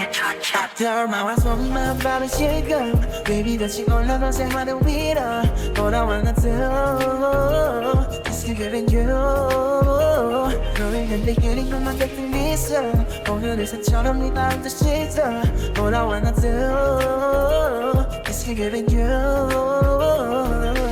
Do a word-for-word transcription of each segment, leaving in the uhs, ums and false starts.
덜마와 손만 바른 시간 Baby 다시 올라간 생활을 위로 돌아와 나도 It's giving you 너의 현대 그린 것만 같은 미소 오늘의 새처럼 네 마음도 씻어 돌아와 나도 It's giving you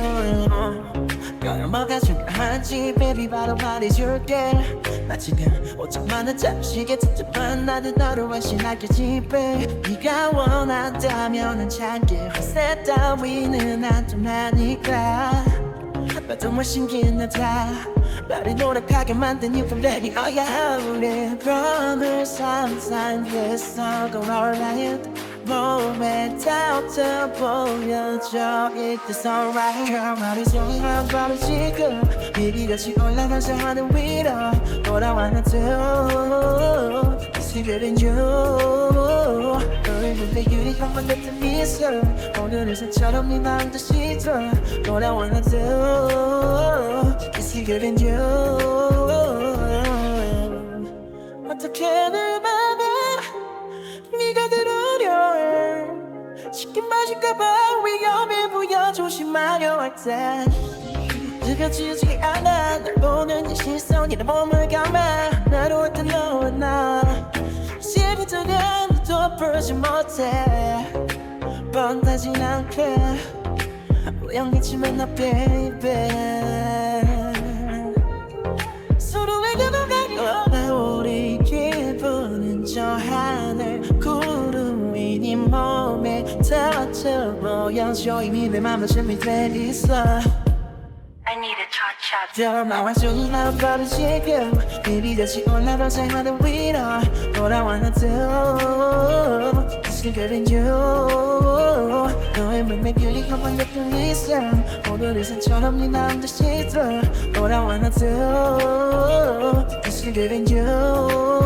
너는 뭐가 중요한지 baby 바로 말해줄게 나 지금 오천만원 잠시게 찝찝한 나도 너를 완신할게 집에 네가 원한다면은 작게 화세 따위는 안 통하니까 봐도 뭐 신기하다 나를 노력하게 만든 you from ready oh yeah 우리 밤을 상상했어 go alright 몸에 닿아 보여줘 It's alright Girl 말이 소리만 바로 지금 비비 같이 올라간 생활을 위로 돌아와 나도 It's giving you 너의 눈에 유리형만 같은 미소 오늘의 새처럼 네 마음도 씻어 돌아와 나도 It's giving you 어떻게 내 맘에 네가 들으려 해 쉽게 마실까봐 위험해 보여 조심하려 할 때 느껴지지 않아 널 보는 네 시선이 내 몸을 감아 나로 했던 너와 나 시비들은 또 부르지 못해 뻔하진 않게 우연이지만 나 baby 서로에게 가려 우리 기분은 저 하늘 구름 위 네 몸에 닿아 보여줘 이미 내 맘을 준비돼 있어 I need a cha-cha. 덜마와 손만 바른 지금 비비 다시 올라간 생활을 위로 돌아와 나도 It's giving you 너의 맘에 균이 한번 같은 이상 오늘의 산처럼 네 마음도 씻어 돌아와 나도 It's giving you